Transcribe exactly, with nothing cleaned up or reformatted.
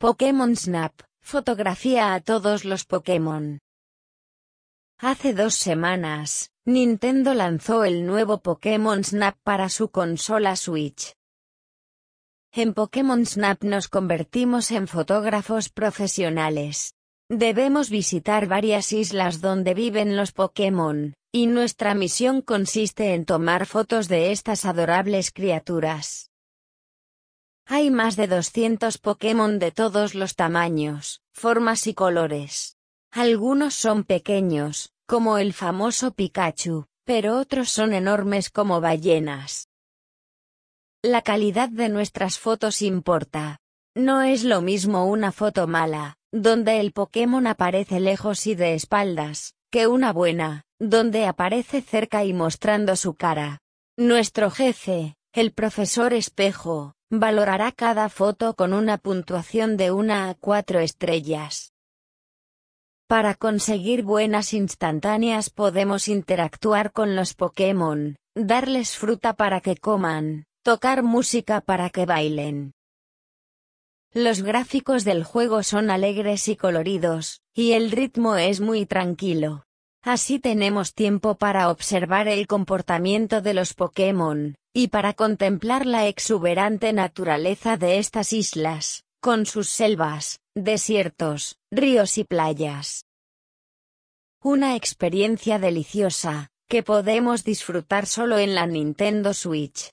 Pokémon Snap, fotografía a todos los Pokémon. Hace dos semanas, Nintendo lanzó el nuevo Pokémon Snap para su consola Switch. En Pokémon Snap nos convertimos en fotógrafos profesionales. Debemos visitar varias islas donde viven los Pokémon, y nuestra misión consiste en tomar fotos de estas adorables criaturas. Hay más de doscientos Pokémon de todos los tamaños, formas y colores. Algunos son pequeños, como el famoso Pikachu, pero otros son enormes como ballenas. La calidad de nuestras fotos importa. No es lo mismo una foto mala, donde el Pokémon aparece lejos y de espaldas, que una buena, donde aparece cerca y mostrando su cara. Nuestro jefe, el profesor Espejo, valorará cada foto con una puntuación de una a cuatro estrellas. Para conseguir buenas instantáneas podemos interactuar con los Pokémon, darles fruta para que coman, tocar música para que bailen. Los gráficos del juego son alegres y coloridos, y el ritmo es muy tranquilo. Así tenemos tiempo para observar el comportamiento de los Pokémon, y para contemplar la exuberante naturaleza de estas islas, con sus selvas, desiertos, ríos y playas. Una experiencia deliciosa, que podemos disfrutar solo en la Nintendo Switch.